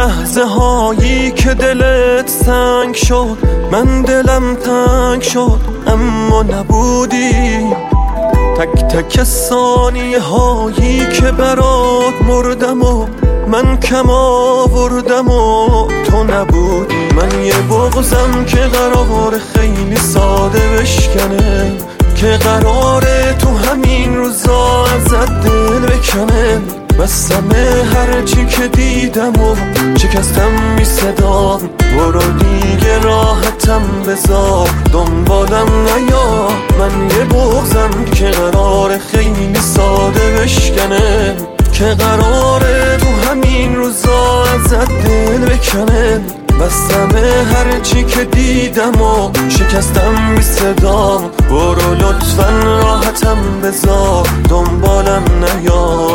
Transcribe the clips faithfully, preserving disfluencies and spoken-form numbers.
لحظه هایی که دلت سنگ شد، من دلم تنگ شد اما نبودی. تک تک ثانیه هایی که برات مردم و من کم آوردم و تو نبودی. من یه بغضم که قرار خیلی ساده بشکنه، که قراره تو همین روزا ازت دل بکنه. بستم هرچی که دیدم و شکستم می صدام. برو دیگه راحتم بذار دنبالم نیا. من یه بغضم که قراره خیلی ساده بشکنه، که قراره تو همین روزا ازت دل بکنه. بستم هرچی که دیدم و شکستم بی صدام. برو لطفاً راحتم بذار دنبالم نیا.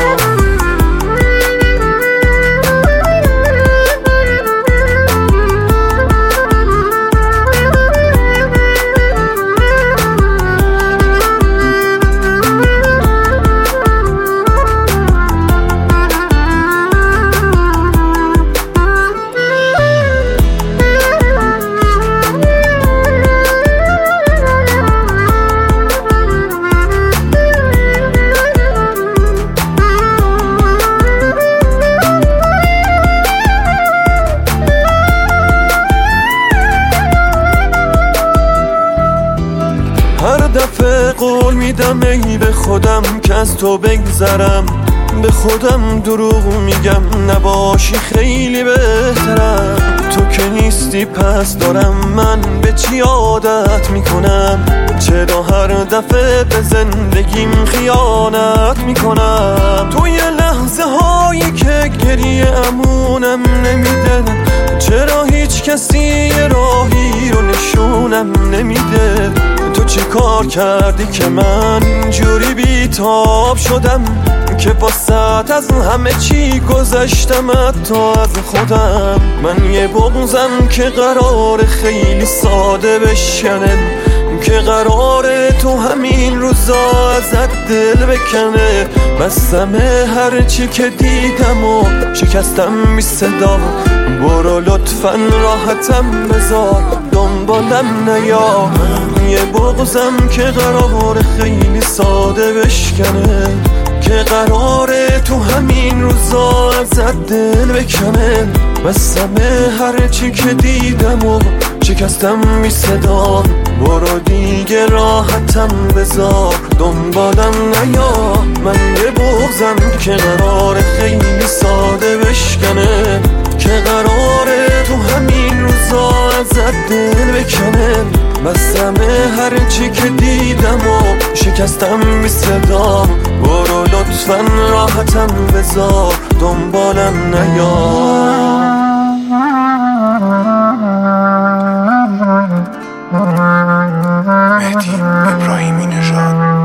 هر دفعه قول میدم ای به خودم که از تو بگذرم، به خودم دروغ میگم نباشی خیلی بهترم. تو که نیستی پس دارم من به چی عادت میکنم، چرا هر دفعه به زندگیم خیانت میکنم. تو یه لحظه هایی که گریه امونم نمیده، چرا هیچ کسی یه راهی رو نشونم نمیده. تو چی کار کردی که من اینجوری بیتاب شدم، که واسط از همه چی گذشتم حتی از خودم. من یه بغضم که قرار خیلی ساده بشکنه، که قراره تو همین روزا ازت دل بکنه. بستم هرچی که دیدم و شکستم بی صدا. برو لطفاً راحتم بذار دنبالم نیا. من یه بغضم که قرار خیلی ساده بشکنه، که قراره تو همین روزا ازت دل بکنه. بستم هرچی که دیدم و شکستم بی صدا. برو دیگه راحتم بذار دنبالم نیا. من یه بغضم که قرار خیلی ساده بشکنه، که قراره تو همین روزا ازت دل بکنه. بستم هرچی که دیدم و شکستم بی صدام. برو لطفاً راحتم بذار دنبالم نیا. مهدی ابراهیمی نژاد.